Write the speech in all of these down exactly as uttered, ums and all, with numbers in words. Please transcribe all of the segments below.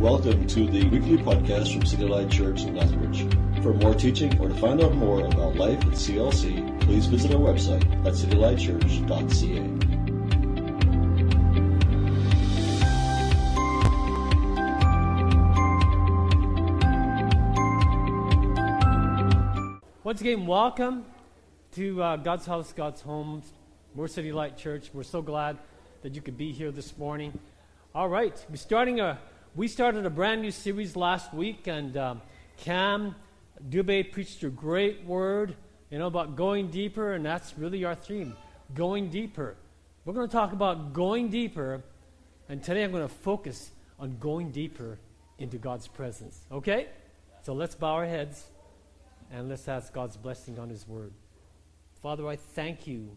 Welcome to the weekly podcast from City Light Church in Lethbridge. For more teaching or to find out more about life at C L C, please visit our website at city light church dot c a. Once again, welcome to uh, God's House, God's Home, Moore City Light Church. We're so glad that you could be here this morning. All right, we're starting a we started a brand new series last week, and um, Cam Dubé preached a great word, you know, about going deeper, and that's really our theme: going deeper. We're going to talk about going deeper, and today I'm going to focus on going deeper into God's presence. Okay, so let's bow our heads. And let's ask God's blessing on His Word. Father, I thank you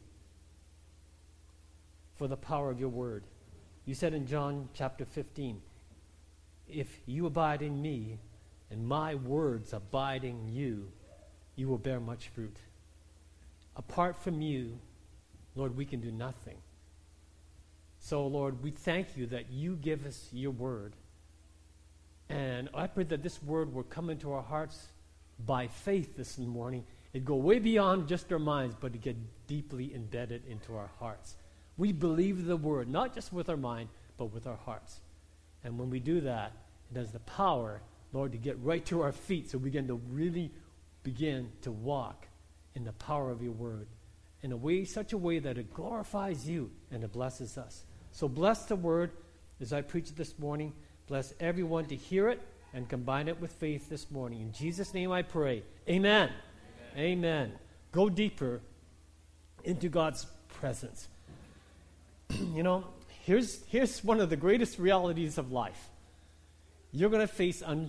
for the power of your Word. You said in John chapter fifteen, if you abide in me and my words abide in you, you will bear much fruit. Apart from you, Lord, we can do nothing. So, Lord, we thank you that you give us your Word. And I pray that this Word will come into our hearts by faith this morning. It go way beyond just our minds, but it get deeply embedded into our hearts. We believe the word, not just with our mind, but with our hearts. And when we do that, it has the power, Lord, to get right to our feet, so we begin to really begin to walk in the power of your word in a way, such a way that it glorifies you and it blesses us. So bless the word as I preach it this morning. Bless everyone to hear it and combine it with faith this morning. In Jesus' name I pray. Amen. Amen. Amen. Go deeper into God's presence. You know, here's, here's one of the greatest realities of life. You're going to face un,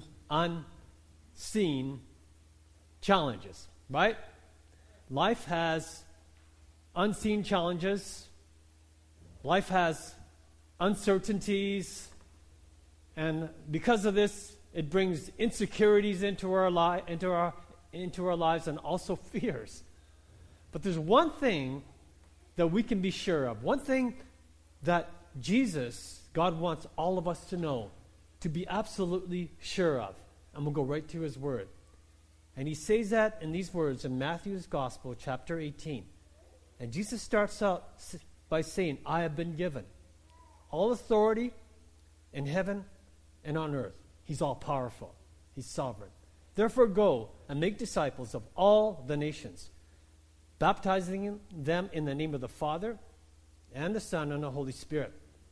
unseen challenges, right? Life has unseen challenges. Life has uncertainties. And because of this, it brings insecurities into our li- into our into our lives, and also fears. But there's one thing that we can be sure of. One thing that Jesus, God wants all of us to know, to be absolutely sure of. And we'll go right to his word. And he says that in these words in Matthew's Gospel, chapter eighteen. And Jesus starts out by saying, I have been given all authority in heaven and on earth. He's all powerful. He's sovereign. Therefore go and make disciples of all the nations, baptizing them in the name of the Father and the Son and the Holy Spirit.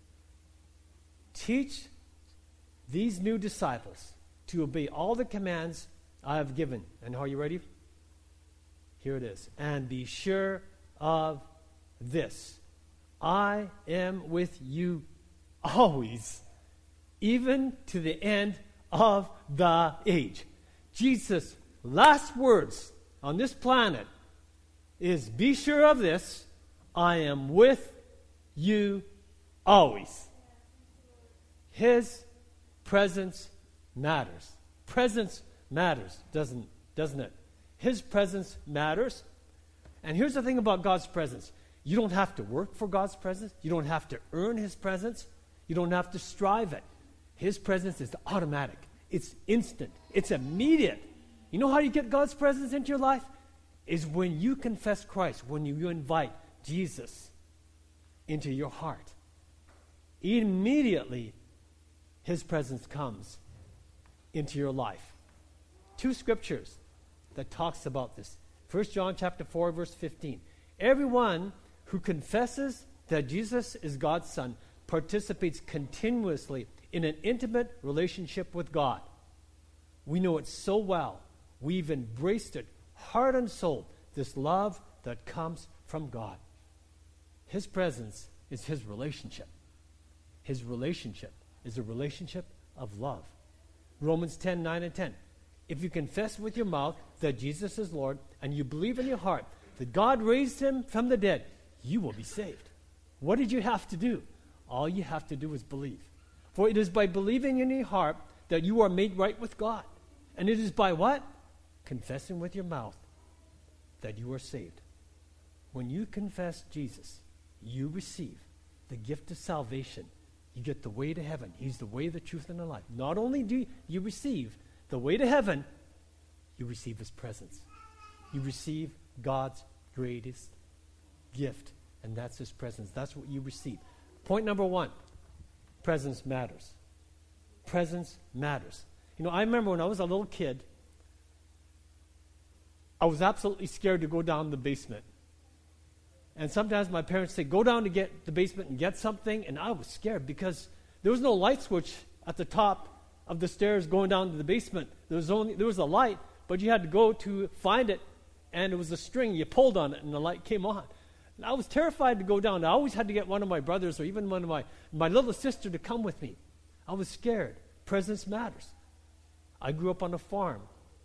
Teach these new disciples to obey all the commands I have given. And are you ready? Here it is. And be sure of this: I am with you always, even to the end of the age. Jesus' last words on this planet is, be sure of this: I am with you always. His presence matters. Presence matters, doesn't, doesn't it? His presence matters. And here's the thing about God's presence. You don't have to work for God's presence. You don't have to earn his presence. You don't have to strive it. His presence is automatic. It's instant. It's immediate. You know how you get God's presence into your life? Is when you confess Christ, when you invite Jesus into your heart. Immediately, his presence comes into your life. Two scriptures that talks about this. First John chapter four, verse fifteen. Everyone who confesses that Jesus is God's Son participates continuously in an intimate relationship with God. We know it so well. We've embraced it, heart and soul, this love that comes from God. His presence is his relationship. His relationship is a relationship of love. Romans ten, nine and ten. If you confess with your mouth that Jesus is Lord, and you believe in your heart that God raised him from the dead, you will be saved. What did you have to do? All you have to do is believe. For it is by believing in your heart that you are made right with God. And it is by what? Confessing with your mouth that you are saved. When you confess Jesus, you receive the gift of salvation you get the way to heaven. He's the way, the truth, and the life. Not only do you receive the way to heaven, you receive his presence. You receive God's greatest gift, and that's his presence. That's what you receive. Point number one, presence matters. Presence matters. You know, I remember when I was a little kid, I was absolutely scared to go down the basement. And sometimes my parents say, go down to get the basement and get something. And I was scared because there was no light switch at the top of the stairs going down to the basement. There was only there was a light, but you had to go to find it. And it was a string. You pulled on it and the light came on. And I was terrified to go down. I always had to get one of my brothers or even one of my, my little sister to come with me. I was scared. Presence matters. I grew up on a farm.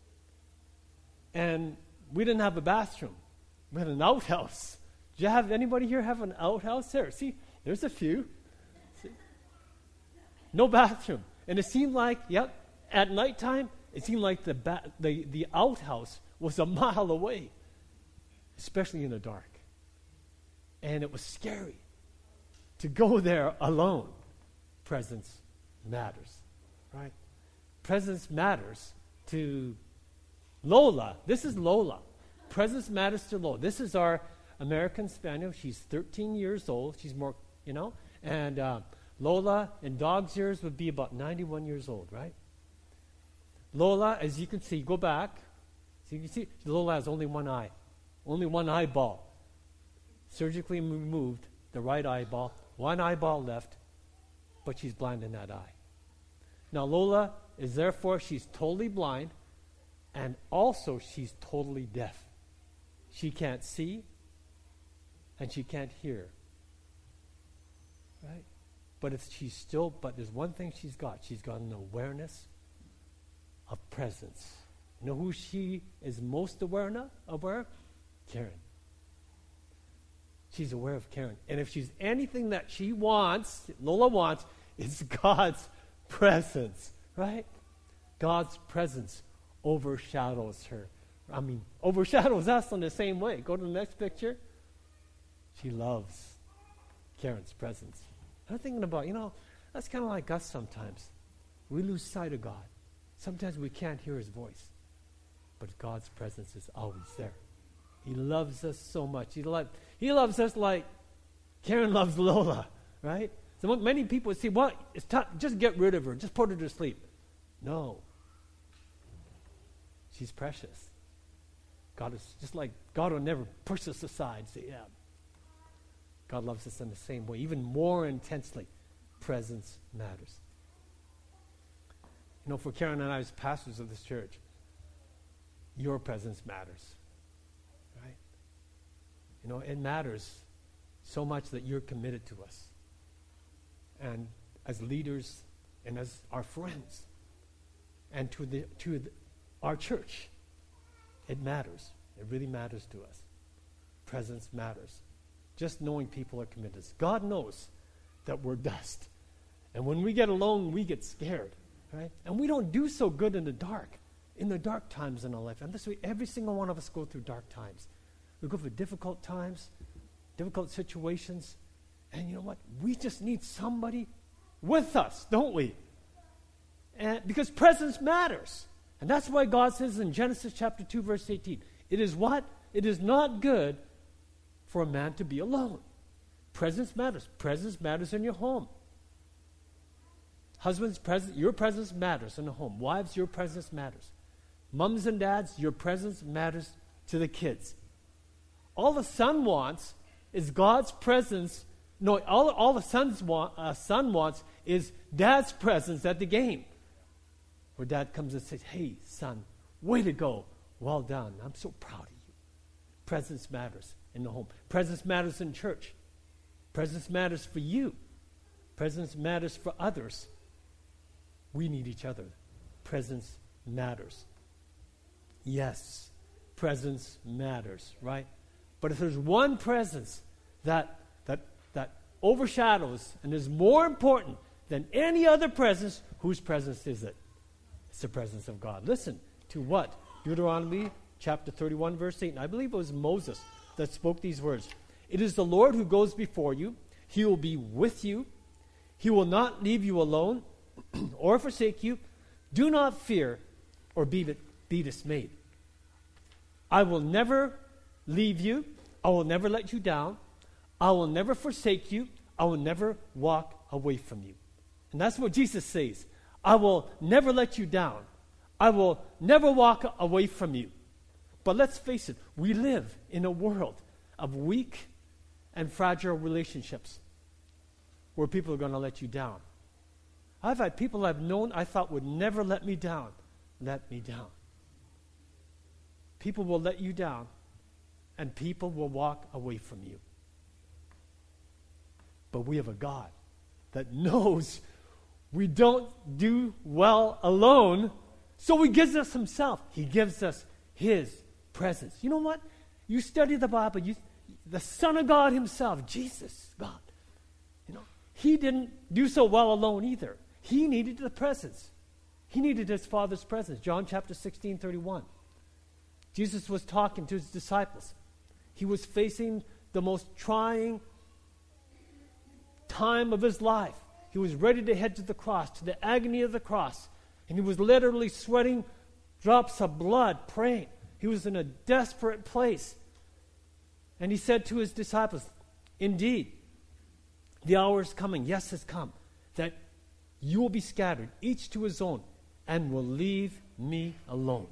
And we didn't have a bathroom. We had an outhouse. Do you have anybody here have an outhouse there? See, there's a few. See? No bathroom. And it seemed like, yep, at nighttime, it seemed like the, ba- the, the outhouse was a mile away, especially in the dark. And it was scary to go there alone. Presence matters, right? Presence matters to Lola. This is Lola. Presence matters to Lola. This is our American Spaniel. She's thirteen years old. She's more, you know. And uh, Lola, in dog's years, would be about ninety-one years old, right? Lola, as you can see, go back. So you can see, Lola has only one eye. Only one eyeball. Surgically removed, the right eyeball. One eyeball left, but she's blind in that eye. Now, Lola is therefore, she's totally blind, and also she's totally deaf. She can't see, and she can't hear. Right? But if she's still, but there's one thing she's got. She's got an awareness of presence. You know who she is most aware of? Aware? Karen. She's aware of Karen. And if she's anything that she wants, Lola wants, it's God's presence. Right? God's presence overshadows her. I mean, overshadows us in the same way. Go to the next picture. She loves Karen's presence. I'm thinking about, you know, that's kind of like us sometimes. We lose sight of God. Sometimes we can't hear his voice. But God's presence is always there. He loves us so much. He, lo- he loves us like Karen loves Lola, right? So many people say, well, it's t- just get rid of her. Just put her to sleep. No. She's precious. God is just like, God will never push us aside. Say, yeah. God loves us in the same way, even more intensely. Presence matters. You know, for Karen and I as pastors of this church, your presence matters. Right? You know, it matters so much that you're committed to us. And as leaders and as our friends and to the to the, our church, it matters. It really matters to us. Presence matters. Just knowing people are committed. God knows that we're dust. And when we get alone, we get scared. Right? And we don't do so good in the dark. In the dark times in our life. And this way, every single one of us go through dark times. We go through difficult times, difficult situations. And you know what? We just need somebody with us, don't we? And because presence matters. And that's why God says in Genesis chapter two, verse eighteen, it is what? It is not good for a man to be alone. Presence matters. Presence matters in your home. Husbands, presence, your presence matters in the home. Wives, your presence matters. Mums and dads, your presence matters to the kids. All the son wants is God's presence. No, all, all the son's want, uh, son wants is dad's presence at the game. Where dad comes and says, hey, son, way to go. Well done. I'm so proud of you. Presence matters in the home. Presence matters in church. Presence matters for you. Presence matters for others. We need each other. Presence matters. Yes, presence matters, right? But if there's one presence that that that overshadows and is more important than any other presence, whose presence is it? It's the presence of God. Listen to what? Deuteronomy chapter thirty-one, verse eight. And I believe it was Moses that spoke these words. It is the Lord who goes before you. He will be with you. He will not leave you alone or forsake you. Do not fear or be, be dismayed. I will never leave you. I will never let you down. I will never forsake you. I will never walk away from you. And that's what Jesus says. I will never let you down. I will never walk away from you. But let's face it, we live in a world of weak and fragile relationships where people are going to let you down. I've had people I've known I thought would never let me down, let me down. People will let you down, and people will walk away from you. But we have a God that knows we don't do well alone, so he gives us himself. He gives us his presence. You know what? You study the Bible, you, the Son of God himself, Jesus, God, you know, he didn't do so well alone either. He needed the presence. He needed his Father's presence. John chapter sixteen, thirty-one. Jesus was talking to his disciples. He was facing the most trying time of his life. He was ready to head to the cross, to the agony of the cross. And he was literally sweating drops of blood, praying. He was in a desperate place. And he said to his disciples, indeed, the hour is coming, yes, has come, that you will be scattered, each to his own, and will leave me alone.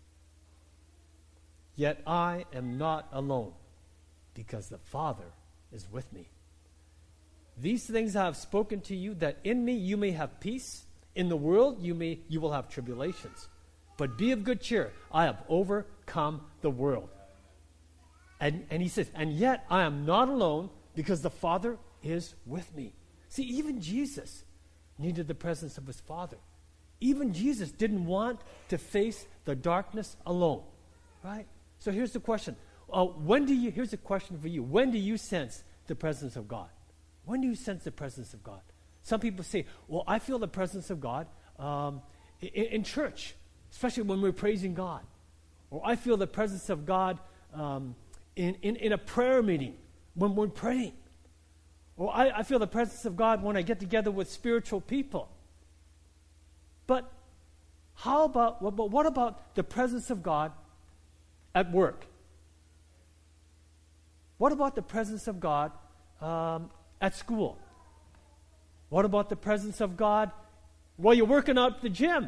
Yet I am not alone, because the Father is with me. These things I have spoken to you, that in me you may have peace. In the world you may you will have tribulations. But be of good cheer. I have overcome the world. And, and he says, and yet I am not alone, because the Father is with me. See, even Jesus needed the presence of his Father. Even Jesus didn't want to face the darkness alone. Right? So here's the question. Uh, when do you, here's a question for you. When do you sense the presence of God? When do you sense the presence of God? Some people say, well, I feel the presence of God um, in, in church, especially when we're praising God. Or I feel the presence of God um, in, in, in a prayer meeting when we're praying. Or I, I feel the presence of God when I get together with spiritual people. But how about, what, but what about the presence of God at work? What about the presence of God um, at school? What about the presence of God while you're working out at the gym?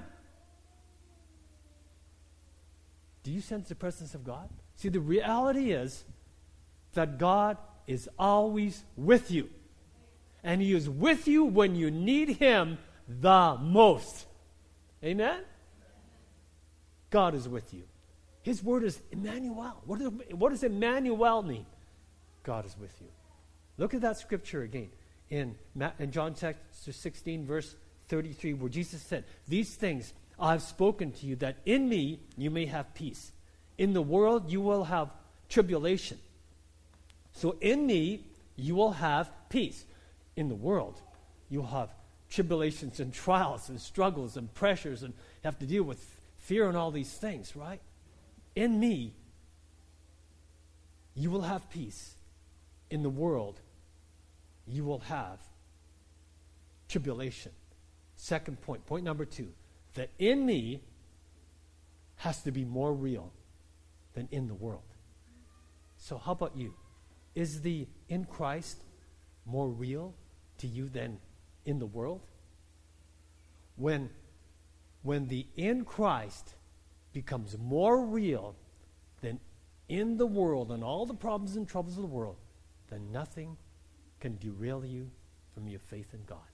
Do you sense the presence of God? See, the reality is that God is always with you. And he is with you when you need him the most. Amen? God is with you. His word is Emmanuel. What does, what does Emmanuel mean? God is with you. Look at that scripture again in, in John chapter sixteen, verse thirty-three, where Jesus said, these things I have spoken to you, that in me you may have peace. In the world you will have tribulation. So in me you will have peace. In the world you'll have tribulations and trials and struggles and pressures, and have to deal with fear and all these things, right? In me you will have peace. In the world you will have tribulation. Second point, point number two, that in me has to be more real than in the world. So how about you? Is the in Christ more real to you than in the world? When, when the in Christ becomes more real than in the world and all the problems and troubles of the world, then nothing can derail you from your faith in God.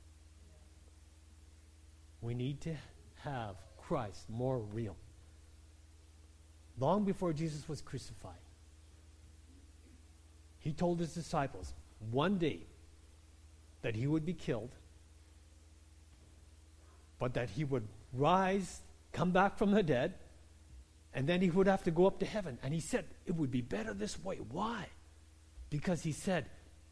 We need to have Christ more real. Long before Jesus was crucified, he told his disciples one day that he would be killed, but that he would rise, come back from the dead, and then he would have to go up to heaven. And he said it would be better this way. Why? Because he said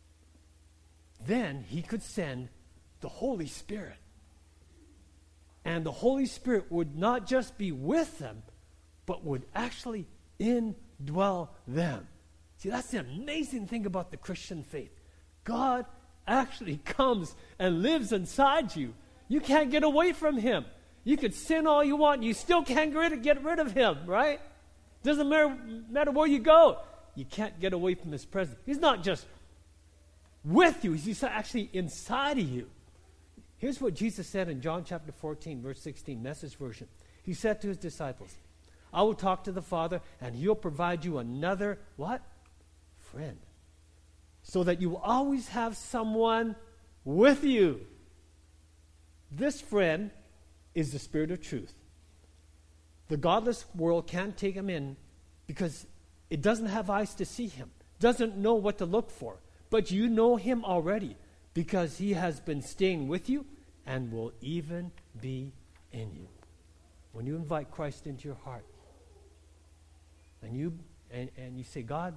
then he could send the Holy Spirit. And the Holy Spirit would not just be with them, but would actually indwell them. See, that's the amazing thing about the Christian faith. God actually comes and lives inside you. You can't get away from him. You could sin all you want. You still can't get rid, get rid of him, right? Doesn't matter, matter where you go. You can't get away from his presence. He's not just with you. He's actually inside of you. Here's what Jesus said in John chapter fourteen, verse sixteen, Message version. He said to his disciples, I will talk to the Father, and he'll provide you another, what? Friend. So that you will always have someone with you. This friend is the Spirit of truth. The godless world can't take him in because it doesn't have eyes to see him, doesn't know what to look for. But you know him already because he has been staying with you and will even be in you. When you invite Christ into your heart and you and, and you say, God,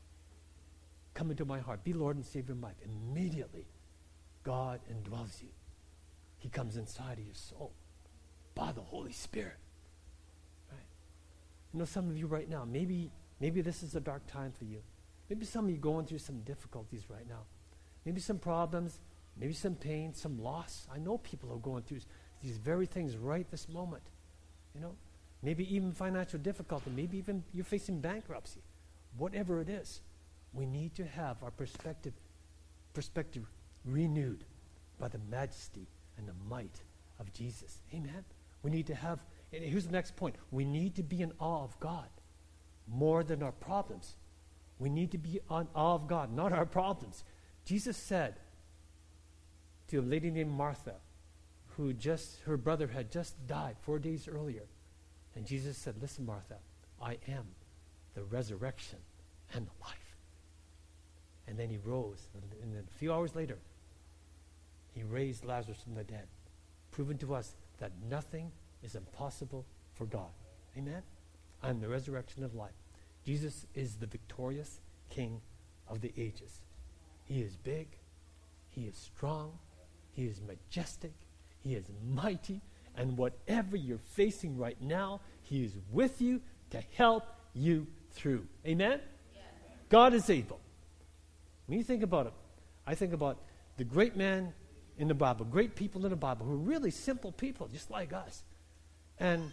come into my heart, be Lord and Savior of my life, immediately God indwells you. He comes inside of your soul by the Holy Spirit. Right? You know, some of you right now, maybe maybe this is a dark time for you. Maybe some of you going through some difficulties right now. Maybe some problems, maybe some pain, some loss. I know people are going through these very things right this moment. You know, maybe even financial difficulty. Maybe even you're facing bankruptcy. Whatever it is, we need to have our perspective, perspective renewed by the majesty and the might of Jesus. Amen. We need to have, and here's the next point. We need to be in awe of God more than our problems. We need to be in awe of God, not our problems. Jesus said to a lady named Martha, who just, her brother had just died four days earlier. And Jesus said, listen, Martha, I am the resurrection and the life. And then he rose. And then a few hours later, he raised Lazarus from the dead, proving to us that nothing is impossible for God. Amen? I am the resurrection of life. Jesus is the victorious King of the ages. He is big. He is strong. He is majestic. He is mighty. And whatever you're facing right now, he is with you to help you through. Amen? Yes. God is able. When you think about it, I think about the great men in the Bible, great people in the Bible who are really simple people, just like us. And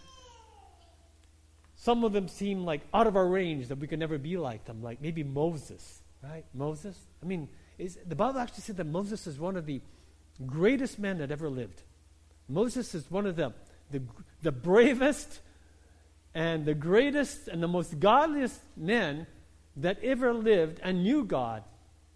some of them seem like out of our range, that we could never be like them, like maybe Moses, right? Moses. I mean, is, the Bible actually said that Moses is one of the greatest men that ever lived. Moses is one of the, the, the bravest and the greatest and the most godliest men that ever lived and knew God.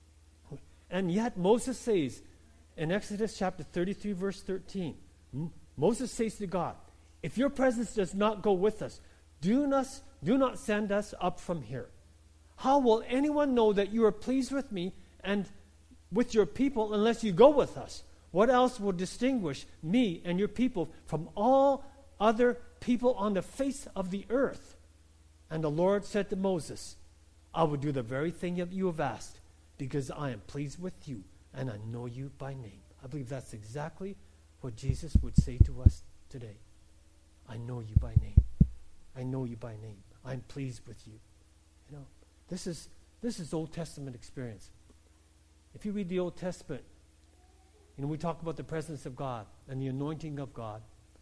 And yet Moses says in Exodus chapter thirty-three, verse thirteen, M- Moses says to God, if your presence does not go with us, do not, do not send us up from here. How will anyone know that you are pleased with me and with your people unless you go with us? What else will distinguish me and your people from all other people on the face of the earth? And the Lord said to Moses, I will do the very thing that you have asked, because I am pleased with you and I know you by name. I believe that's exactly what Jesus would say to us today. I know you by name. I know you by name. I'm pleased with you. You know, this is this is Old Testament experience. If you read the Old Testament, you know, we talk about the presence of God and the anointing of God.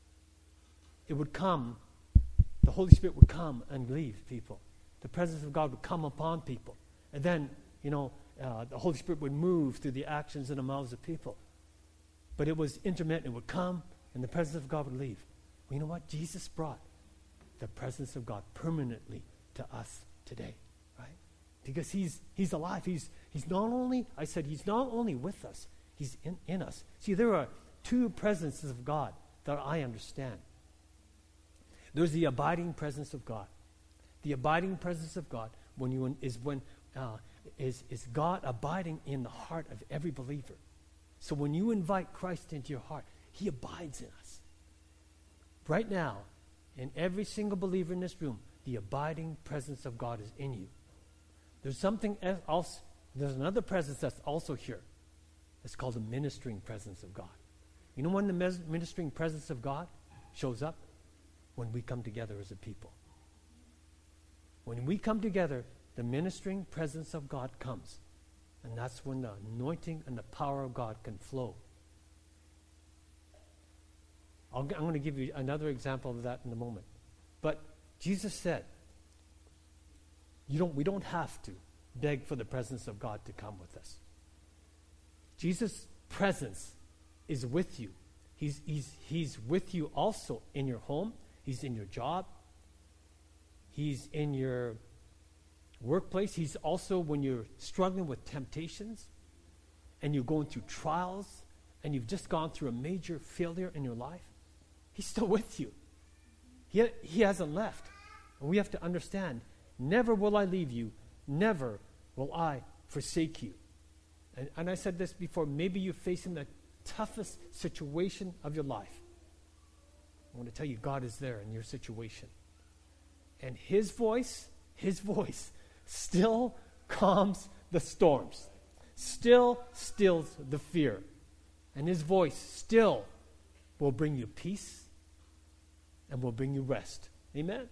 It would come, the Holy Spirit would come and leave people. The presence of God would come upon people. And then, you know, uh, the Holy Spirit would move through the actions and the mouths of people. But it was intermittent. It would come and the presence of God would leave. Well, you know what? Jesus brought the presence of God permanently to us today, right? Because he's he's alive. He's he's not only, I said, he's not only with us, he's in, in us. See, there are two presences of God that I understand. There's the abiding presence of God. The abiding presence of God when you is when uh, is is God abiding in the heart of every believer. So when you invite Christ into your heart, he abides in us. Right now, in every single believer in this room, the abiding presence of God is in you. There's something else. There's another presence that's also here. It's called the ministering presence of God. You know when the mes- ministering presence of God shows up? When we come together as a people. When we come together, the ministering presence of God comes. And that's when the anointing and the power of God can flow. I'll, I'm going to give you another example of that in a moment. But Jesus said, you don't, we don't have to beg for the presence of God to come with us. Jesus' presence is with you. He's, he's, he's with you also in your home. He's in your job. He's in your workplace. He's also when you're struggling with temptations and you're going through trials and you've just gone through a major failure in your life. He's still with you. He, he hasn't left. And we have to understand, never will I leave you. Never will I forsake you. And, and I said this before, maybe you're facing the toughest situation of your life. I want to tell you, God is there in your situation. And His voice, His voice still calms the storms, still stills the fear. And His voice still will bring you peace and will bring you rest. Amen?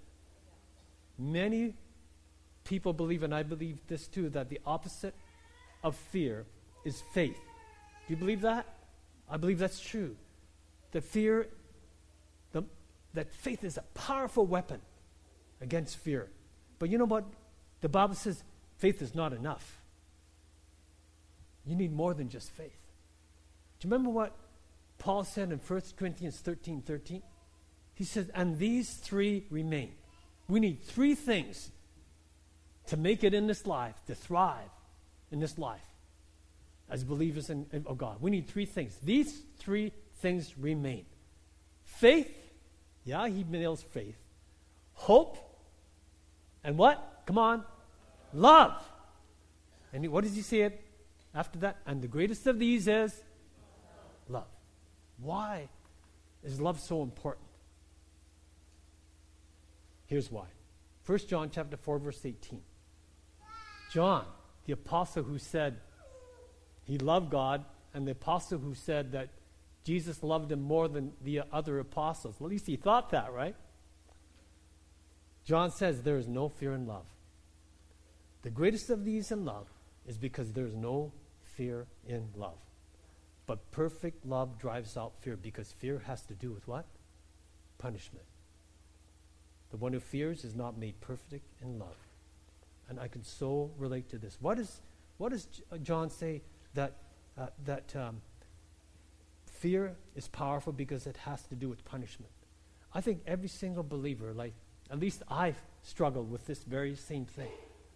Many people believe, and I believe this too, that the opposite of fear is faith. Do you believe that? I believe that's true. That fear, the, that faith is a powerful weapon against fear. But you know what? The Bible says faith is not enough. You need more than just faith. Do you remember what Paul said in First Corinthians thirteen thirteen? He says, and these three remain. We need three things to make it in this life, to thrive in this life as believers in, in oh God. We need three things. These three things remain. Faith, yeah, he nails faith. Hope, and what? Come on. Love. And what does he say it after that? And the greatest of these is love. Why is love so important? Here's why. First John chapter four, verse eighteen. John, the apostle who said he loved God, and the apostle who said that Jesus loved him more than the other apostles. At least he thought that, right? John says there is no fear in love. The greatest of these in love is because there is no fear in love. But perfect love drives out fear, because fear has to do with what? Punishment. The one who fears is not made perfect in love. And I can so relate to this. What, is, what does John say? That, uh, that um, fear is powerful because it has to do with punishment. I think every single believer, like at least I've struggled with this very same thing.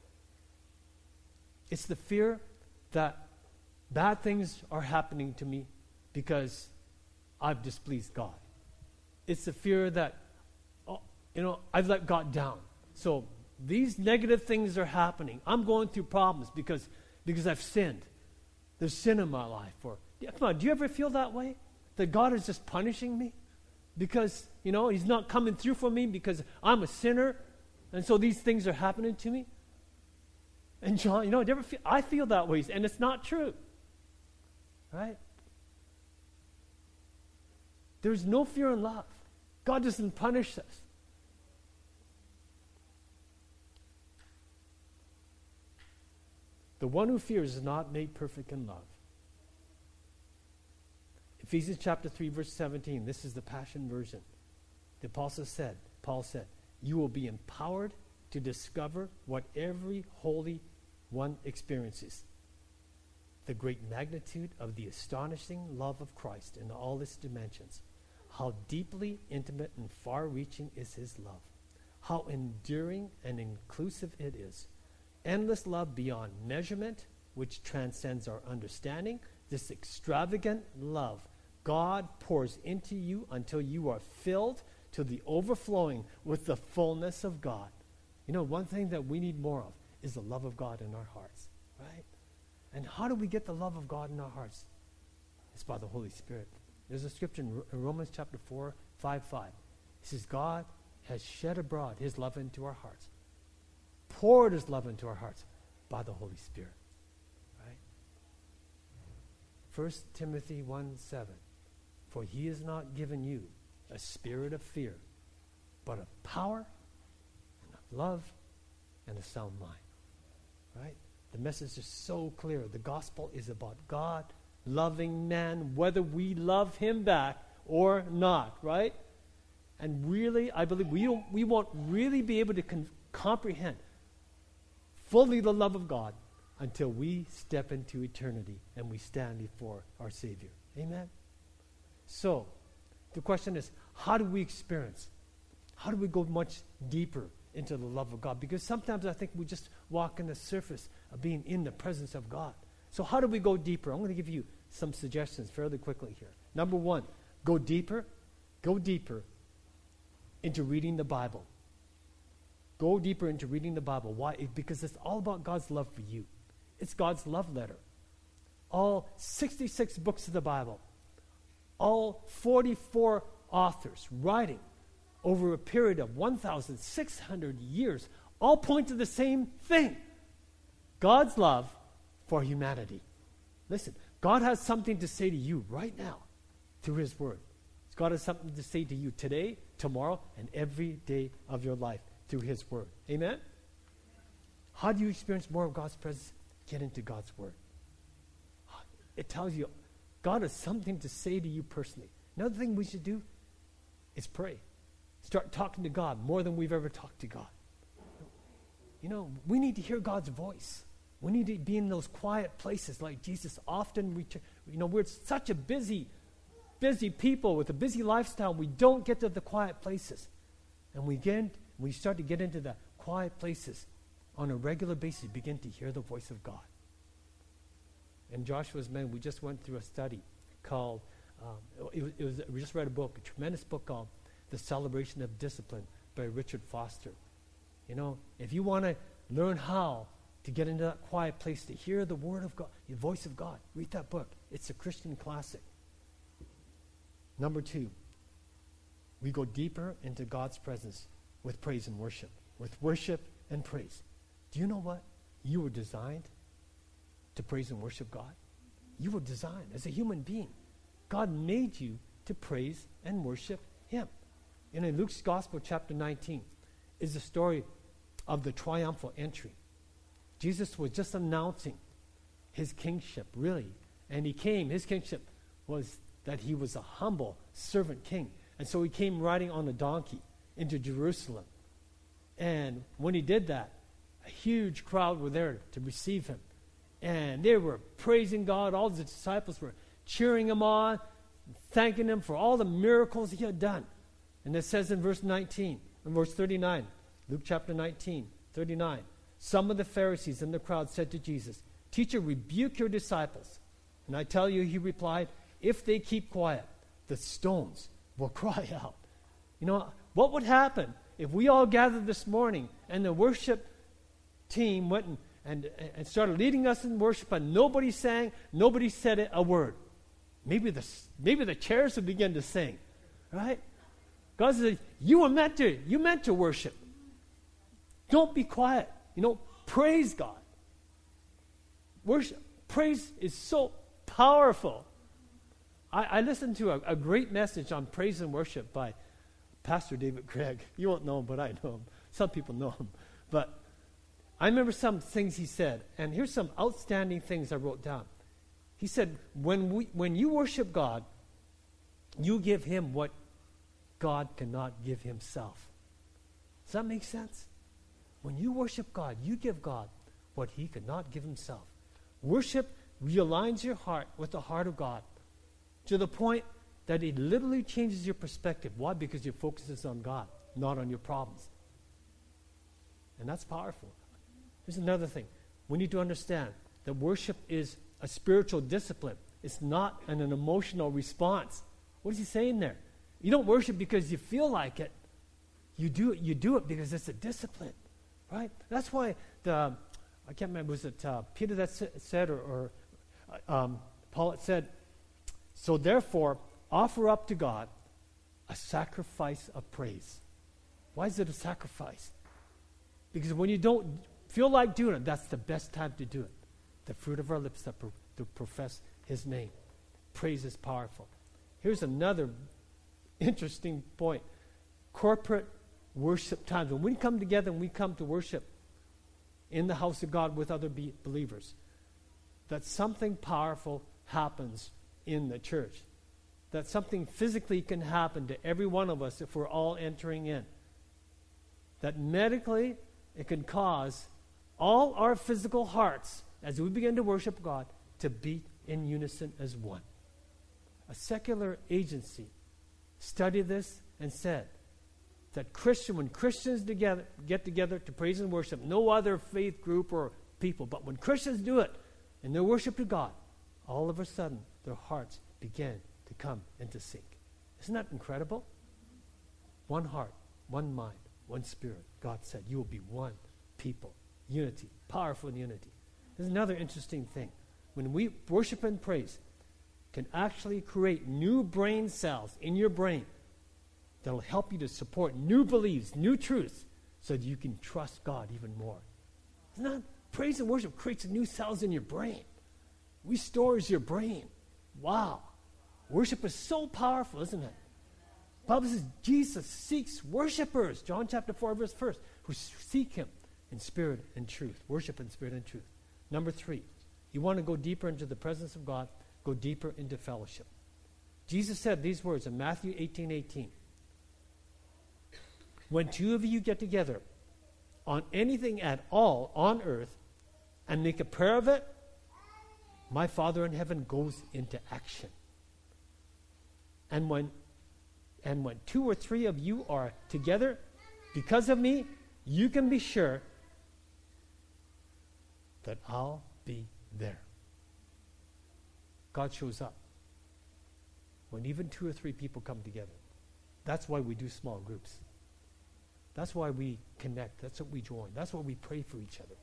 It's the fear that bad things are happening to me because I've displeased God. It's the fear that, oh, you know, I've let God down. So these negative things are happening. I'm going through problems because, because I've sinned. There's sin in my life. Or, come on, do you ever feel that way? That God is just punishing me? Because, you know, He's not coming through for me because I'm a sinner, and so these things are happening to me? And John, you know, do you ever feel, I feel that way, and it's not true. Right? There's no fear in love. God doesn't punish us. The one who fears is not made perfect in love. Ephesians chapter three, verse seventeen. This is the Passion Version. The apostle said, Paul said, you will be empowered to discover what every holy one experiences. The great magnitude of the astonishing love of Christ in all its dimensions. How deeply intimate and far-reaching is His love. How enduring and inclusive it is. Endless love beyond measurement, which transcends our understanding. This extravagant love God pours into you until you are filled to the overflowing with the fullness of God. You know, one thing that we need more of is the love of God in our hearts, right? And how do we get the love of God in our hearts? It's by the Holy Spirit. There's a scripture in Romans chapter four, five, five. It says, God has shed abroad His love into our hearts. Poured His love into our hearts by the Holy Spirit. Right? First Timothy one, seven. For He has not given you a spirit of fear, but of power and of love and a sound mind. Right? The message is so clear. The gospel is about God loving man, whether we love him back or not, right? And really, I believe we, don't, we won't really be able to con- comprehend fully the love of God until we step into eternity and we stand before our Savior. Amen? So, the question is, how do we experience? How do we go much deeper into the love of God? Because sometimes I think we just walk on the surface of being in the presence of God. So how do we go deeper? I'm going to give you some suggestions fairly quickly here. Number one, go deeper, go deeper into reading the Bible. Go deeper into reading the Bible. Why? It, because it's all about God's love for you. It's God's love letter. All sixty-six books of the Bible, all forty-four authors writing over a period of one thousand six hundred years, all point to the same thing. God's love for humanity. Listen, God has something to say to you right now through his word. God has something to say to you today, tomorrow, and every day of your life through his word. Amen? How do you experience more of God's presence? Get into God's word. It tells you God has something to say to you personally. Another thing we should do is pray. Start talking to God more than we've ever talked to God. You know, we need to hear God's voice. We need to be in those quiet places like Jesus often returns. You know, we're such a busy, busy people with a busy lifestyle. We don't get to the quiet places. And we get, we start to get into the quiet places on a regular basis, begin to hear the voice of God. And Joshua's Men, we just went through a study called, um, it, it was, we just read a book, a tremendous book called The Celebration of Discipline by Richard Foster. You know, if you want to learn how to get into that quiet place, to hear the word of God, the voice of God, read that book. It's a Christian classic. Number two, we go deeper into God's presence with praise and worship. With worship and praise. Do you know what? You were designed to praise and worship God. You were designed as a human being. God made you to praise and worship him. And in Luke's Gospel, chapter nineteen, is the story of the triumphal entry. Jesus was just announcing his kingship, really. And he came, his kingship was that he was a humble servant king. And so he came riding on a donkey into Jerusalem. And when he did that, a huge crowd were there to receive him. And they were praising God. All the disciples were cheering him on, thanking him for all the miracles he had done. And it says in verse nineteen, in verse thirty-nine, Luke chapter nineteen, thirty-nine, some of the Pharisees in the crowd said to Jesus, "Teacher, rebuke your disciples." And I tell you, he replied, "If they keep quiet, the stones will cry out." You know, what would happen if we all gathered this morning and the worship team went and, and, and started leading us in worship and nobody sang, nobody said a word? Maybe the, maybe the chairs would begin to sing, right? God says, you were meant to, you meant to worship. Don't be quiet. You know, praise God. Worship, praise is so powerful. I, I listened to a, a great message on praise and worship by Pastor David Craig. You won't know him, but I know him. Some people know him. But I remember some things he said, and here's some outstanding things I wrote down. He said, when we, when you worship God, you give him what God cannot give himself. Does that make sense? When you worship God, you give God what he could not give himself. Worship realigns your heart with the heart of God to the point that it literally changes your perspective. Why? Because your focus is on God, not on your problems. And that's powerful. Here's another thing. We need to understand that worship is a spiritual discipline. It's not an, an emotional response. What is he saying there? You don't worship because you feel like it. You do it, you do it because it's a discipline. Right? That's why the, I can't remember, was it uh, Peter that said, or, or uh, um, Paul it said, so therefore, offer up to God a sacrifice of praise. Why is it a sacrifice? Because when you don't feel like doing it, that's the best time to do it. The fruit of our lips that pro- to profess his name. Praise is powerful. Here's another interesting point. Corporate worship times. When we come together and we come to worship, in the house of God with other be- believers, that something powerful happens in the church. That something physically can happen to every one of us if we're all entering in. That medically it can cause all our physical hearts, as we begin to worship God, to beat in unison as one. A secular agency studied this and said that Christian, when Christians together get together to praise and worship, no other faith group or people, but when Christians do it in their worship to God, all of a sudden their hearts begin to come into sync. Isn't that incredible? One heart, one mind, one spirit. God said, you will be one people. Unity, powerful unity. There's another interesting thing. When we worship and praise, can actually create new brain cells in your brain that'll help you to support new beliefs, new truths, so that you can trust God even more. Isn't that? Praise and worship creates new cells in your brain. Restores your brain. Wow. Worship is so powerful, isn't it? The Bible says Jesus seeks worshipers, John chapter four, verse first, who seek him in spirit and truth. Worship in spirit and truth. Number three, you want to go deeper into the presence of God, go deeper into fellowship. Jesus said these words in Matthew eighteen eighteen. When two of you get together on anything at all on earth and make a prayer of it, my Father in heaven goes into action. And when and when two or three of you are together because of me, you can be sure that I'll be there. God shows up when even two or three people come together. That's why we do small groups. That's why we connect. That's what we join. That's why we pray for each other.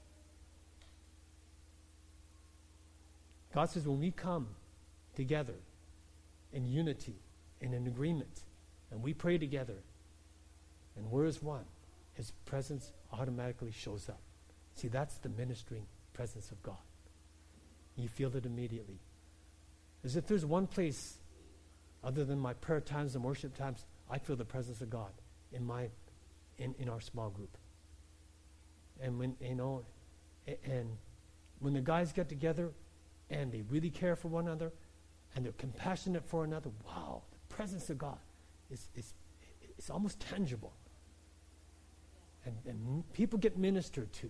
God says when we come together in unity, in an agreement, and we pray together, and we're as one, his presence automatically shows up. See, that's the ministering presence of God. You feel it immediately. As if there's one place other than my prayer times and worship times, I feel the presence of God in my in, in our small group. And when you know and when the guys get together and they really care for one another and they're compassionate for another, wow, the presence of God is is it's almost tangible. And, and people get ministered to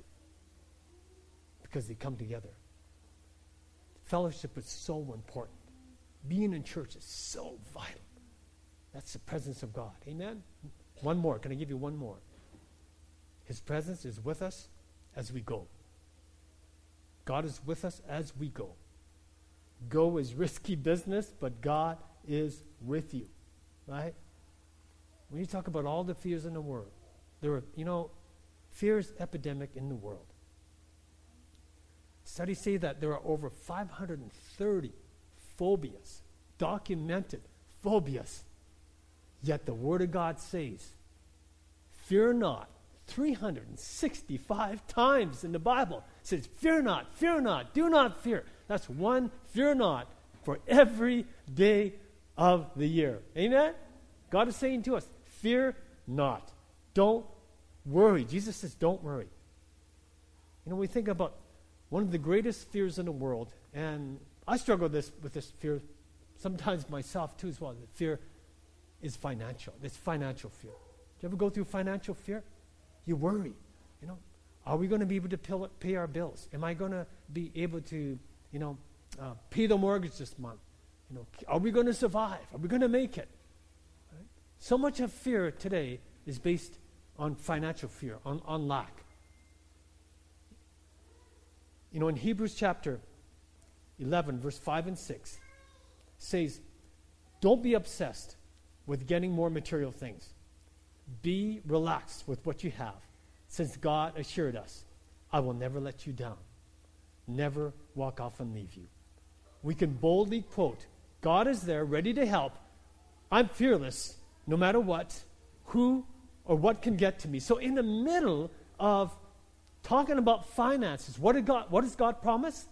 because they come together. Fellowship is so important. Being in church is so vital. That's the presence of God. Amen? One more. Can I give you one more? His presence is with us as we go. God is with us as we go. Go is risky business, but God is with you. Right? When you talk about all the fears in the world, there are, you know, fear is epidemic in the world. Studies say that there are over five hundred thirty phobias, documented phobias. Yet the Word of God says, fear not, three hundred sixty-five times in the Bible. It says, fear not, fear not, do not fear. That's one fear not for every day of the year. Amen? God is saying to us, fear not. Don't worry. Jesus says, don't worry. You know, we think about one of the greatest fears in the world, and I struggle this, with this fear sometimes myself too as well. The fear is financial. It's financial fear. Do you ever go through financial fear? You worry. You know, are we going to be able to pay, pay our bills? Am I going to be able to, you know, uh, pay the mortgage this month? You know, are we going to survive? Are we going to make it? Right? So much of fear today is based on financial fear, on, on lack. You know, in Hebrews chapter eleven, verse five and six, says, don't be obsessed with getting more material things. Be relaxed with what you have, since God assured us, I will never let you down, never walk off and leave you. We can boldly quote, God is there, ready to help. I'm fearless, no matter what, who or what can get to me. So in the middle of talking about finances, what did God, what does God promise?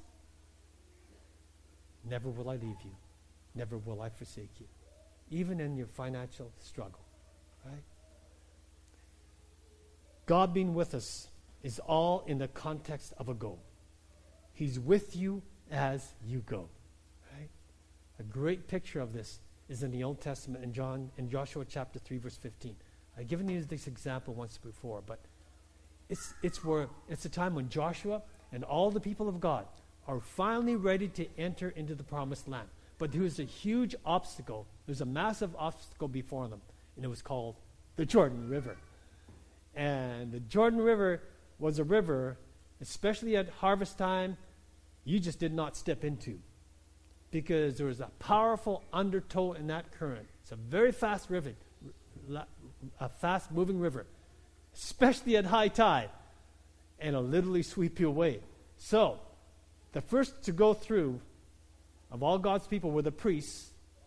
Never will I leave you. Never will I forsake you. Even in your financial struggle. Right? God being with us is all in the context of a go. He's with you as you go. Right? A great picture of this is in the Old Testament in John in Joshua chapter three, verse fifteen. I've given you this example once before, but it's it's where it's a time when Joshua and all the people of God are finally ready to enter into the promised land. But there was a huge obstacle. There's a massive obstacle before them, and it was called the Jordan River. And the Jordan River was a river, especially at harvest time, you just did not step into, because there was a powerful undertow in that current. It's a very fast river, a fast-moving river, especially at high tide, and it'll literally sweep you away. So, the first to go through of all God's people were the priests,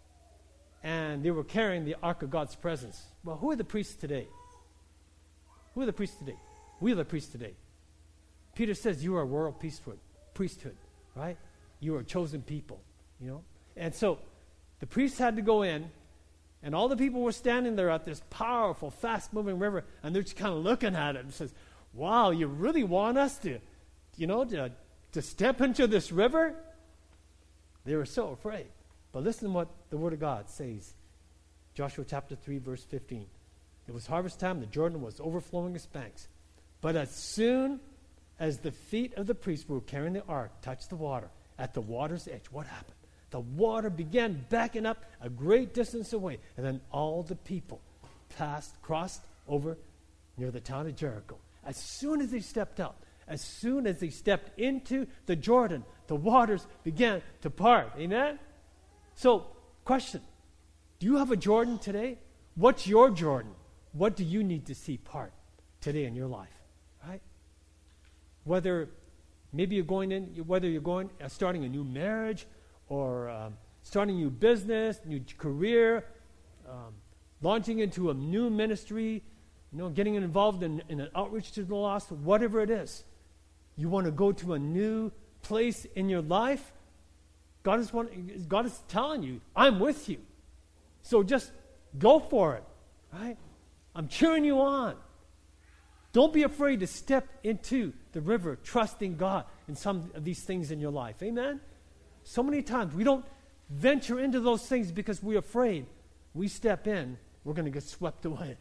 and they were carrying the Ark of God's presence. Well, who are the priests today? Who are the priests today? We are the priests today. Peter says you are a royal priesthood, priesthood, right? You are a chosen people, you know? And so, the priests had to go in, and all the people were standing there at this powerful, fast-moving river, and they're just kind of looking at it and says, wow, you really want us to, you know, to, to step into this river? They were so afraid. But listen to what the Word of God says. Joshua chapter three, verse fifteen. It was harvest time. The Jordan was overflowing its banks. But as soon as the feet of the priests who were carrying the ark touched the water, at the water's edge, what happened? The water began backing up a great distance away. And then all the people passed, crossed over near the town of Jericho. As soon as they stepped out, as soon as they stepped into the Jordan, the waters began to part. Amen? So, question. Do you have a Jordan today? What's your Jordan? What do you need to see part today in your life? Right? Whether maybe you're going in, whether you're going, uh, starting a new marriage, or um, starting a new business, new career, um, launching into a new ministry, you know, getting involved in, in an outreach to the lost, whatever it is. You want to go to a new place in your life? God is, want, God is telling you, I'm with you. So just go for it, right? I'm cheering you on. Don't be afraid to step into the river, trusting God in some of these things in your life. Amen? So many times we don't venture into those things because we're afraid. We step in, we're going to get swept away.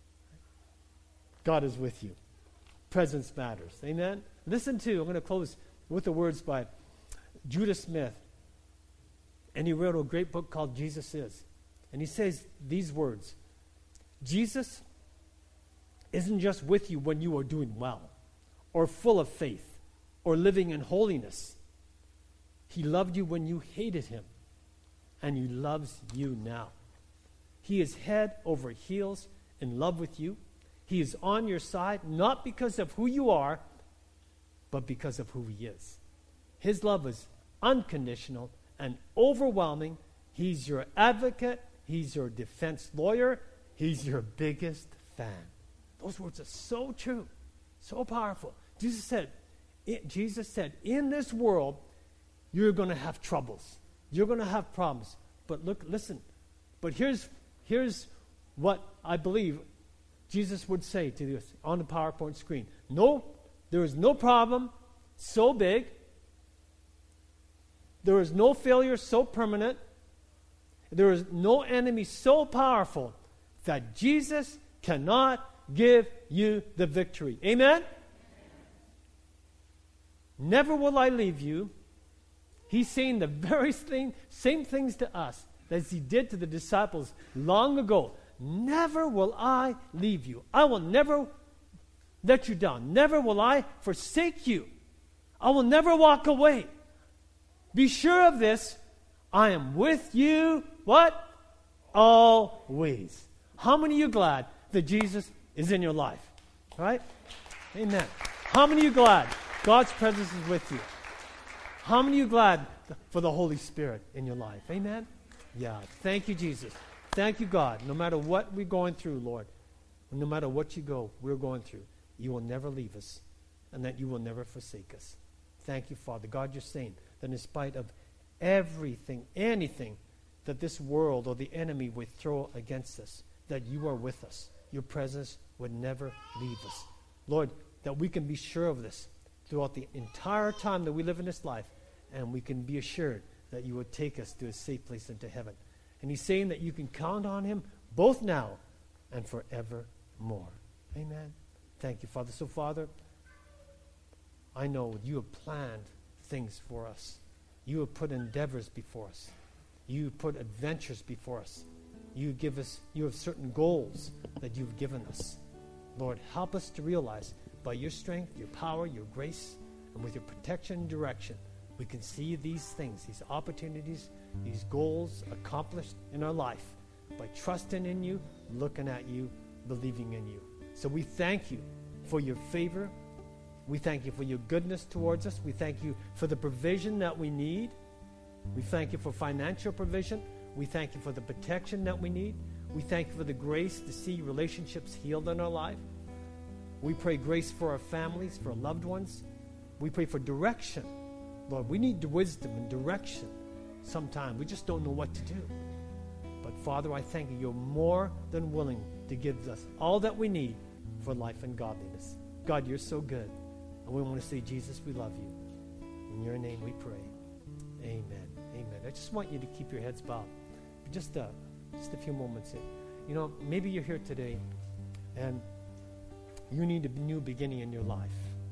God is with you. Presence matters. Amen? Listen to, I'm going to close with the words by Judah Smith. And he wrote a great book called Jesus Is. And he says these words: Jesus isn't just with you when you are doing well, or full of faith, or living in holiness. He loved you when you hated him, and he loves you now. He is head over heels in love with you. He is on your side, not because of who you are, but because of who he is. His love is unconditional and overwhelming. He's your advocate. He's your defense lawyer. He's your biggest fan. Those words are so true, so powerful. Jesus said, it, Jesus said, in this world, you're going to have troubles. You're going to have problems. But look, listen. But here's, here's what I believe Jesus would say to this on the PowerPoint screen. No, there is no problem so big. There is no failure so permanent. There is no enemy so powerful that Jesus cannot give you the victory. Amen? Never will I leave you. He's saying the very thing, same things to us as he did to the disciples long ago. Never will I leave you. I will never let you down. Never will I forsake you. I will never walk away. Be sure of this. I am with you, what? Always. How many of you glad that Jesus is in your life? Right? Amen. How many of you glad God's presence is with you? How many of you glad for the Holy Spirit in your life? Amen? Yeah. Thank you, Jesus. Thank you, God. No matter what we're going through, Lord, no matter what you go, we're going through, you will never leave us, and that you will never forsake us. Thank you, Father. God, you're saying that in spite of everything, anything that this world or the enemy would throw against us, that you are with us. Your presence would never leave us. Lord, that we can be sure of this throughout the entire time that we live in this life, and we can be assured that you would take us to a safe place into heaven. And he's saying that you can count on him both now and forevermore. Amen. Thank you, Father. So, Father, I know you have planned things for us. You have put endeavors before us. You have put adventures before us. You give us, you have certain goals that you've given us. Lord, help us to realize by your strength, your power, your grace, and with your protection and direction, we can see these things, these opportunities, these goals accomplished in our life by trusting in you, looking at you, believing in you. So we thank you for your favor. We thank you for your goodness towards us. We thank you for the provision that we need. We thank you for financial provision. We thank you for the protection that we need. We thank you for the grace to see relationships healed in our life. We pray grace for our families, for our loved ones. We pray for direction. Lord, we need wisdom and direction sometimes. We just don't know what to do. But Father, I thank you. You're more than willing to give us all that we need for life and godliness. God, you're so good. And we want to say, Jesus, we love you. In your name we pray. Amen. Amen. I just want you to keep your heads bowed for just a, just a few moments. In. You know, maybe you're here today and you need a new beginning in your life.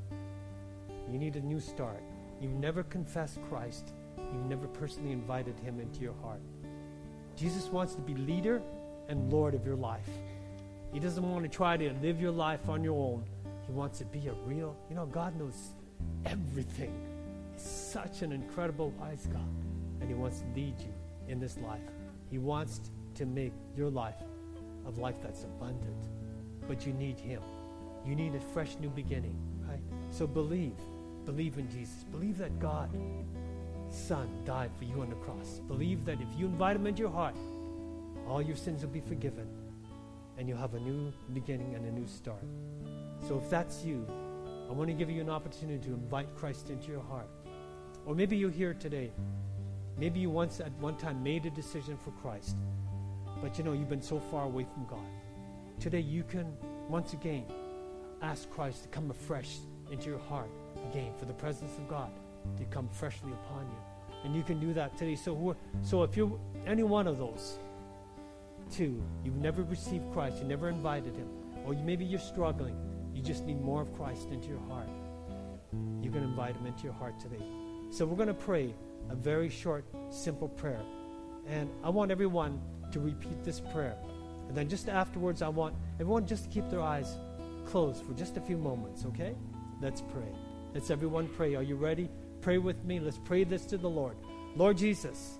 You need a new start. You've never confessed Christ. You've never personally invited him into your heart. Jesus wants to be leader and Lord of your life. He doesn't want to try to live your life on your own. He wants to be a real, you know, God knows everything. He's such an incredible wise God. And he wants to lead you in this life. He wants to make your life a life that's abundant. But you need him. You need a fresh new beginning, right? So believe. Believe in Jesus. Believe that God, Son, died for you on the cross. Believe that if you invite him into your heart, all your sins will be forgiven. And you'll have a new beginning and a new start. So if that's you, I want to give you an opportunity to invite Christ into your heart. Or maybe you're here today. Maybe you once at one time made a decision for Christ. But you know, you've been so far away from God. Today you can, once again, ask Christ to come afresh into your heart again for the presence of God to come freshly upon you. And you can do that today. So, who, so if you're any one of those two, you've never received Christ, you never invited him, or you, maybe you're struggling, you just need more of Christ into your heart, you can invite him into your heart today. So we're going to pray a very short, simple prayer. And I want everyone to repeat this prayer. And then just afterwards, I want everyone just to keep their eyes closed for just a few moments, okay? Let's pray. Let's everyone pray. Are you ready? Pray with me. Let's pray this to the Lord. Lord Jesus,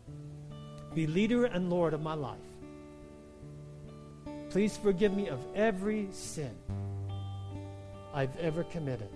be leader and Lord of my life. Please forgive me of every sin I've ever committed.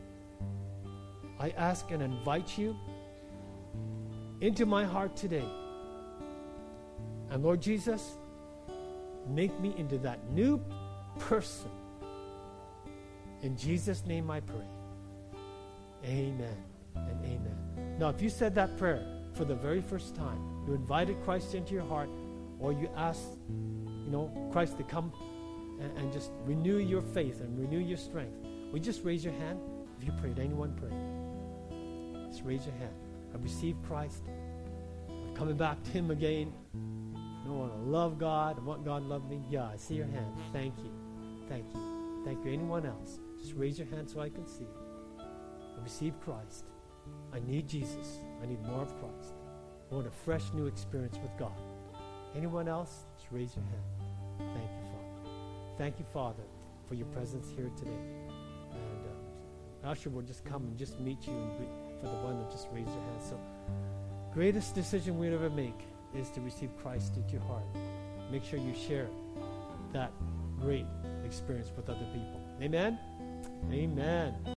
I ask and invite you into my heart today. And Lord Jesus, make me into that new person. In Jesus' name I pray. Amen and amen. Now, if you said that prayer for the very first time, you invited Christ into your heart, or you asked, you know, Christ to come and, and just renew your faith and renew your strength, will you just raise your hand? If you prayed, anyone prayed, just raise your hand. I received Christ. I'm coming back to him again. I want to love God. I want God to love me. Yeah, I see your hand. Thank you. Thank you. Thank you. Anyone else? Just raise your hand so I can see. I received Christ. I need Jesus. I need more of Christ. I want a fresh new experience with God. Anyone else? Just raise your hand. Thank you, Father. Thank you, Father, for your presence here today. And um, Usher will just come and just meet you and be, for the one that just raised your hand. So, greatest decision we'd ever make is to receive Christ into your heart. Make sure you share that great experience with other people. Amen? Amen.